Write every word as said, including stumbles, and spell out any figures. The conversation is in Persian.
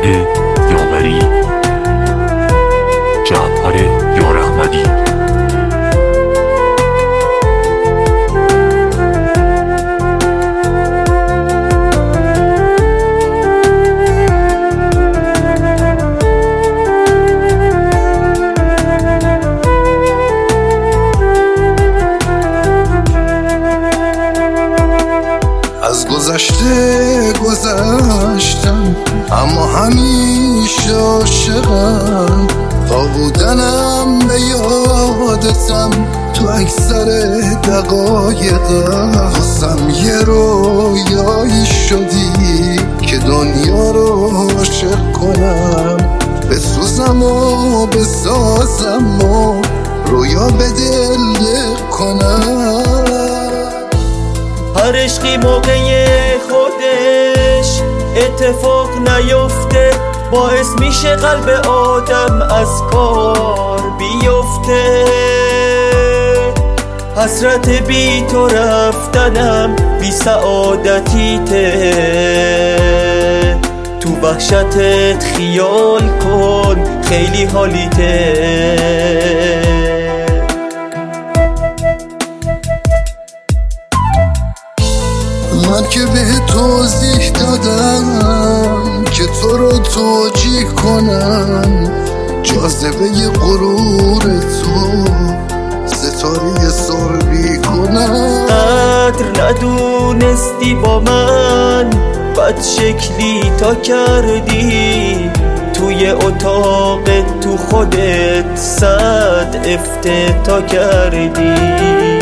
محمد یاوری، جعفر یارحمدی. از گذشته گذشتم اما همیشه عاشقم، تا بودنم به یادتم تو اکثر دقایقم. واسم یه رویایی شدی که دنیا رو عاشق کنم، بسوزم و بسازم و رویا به دل کنم. هر عشقی موقع خودش اتفاق نیفته، باعث میشه قلب آدم از کار بیفته. حسرت بی تو رفتنم بی سعادتیته، تو وحشتت خیال کن خیلی حالیته. من که به توضیح دادم که تو رو توجیه کنم، جاذبه غرور تو ستاره سربی کنم. قدر ندونستی با من بد شکلی تا کردی، توی اتاق تو خودت صد افتتا کردی.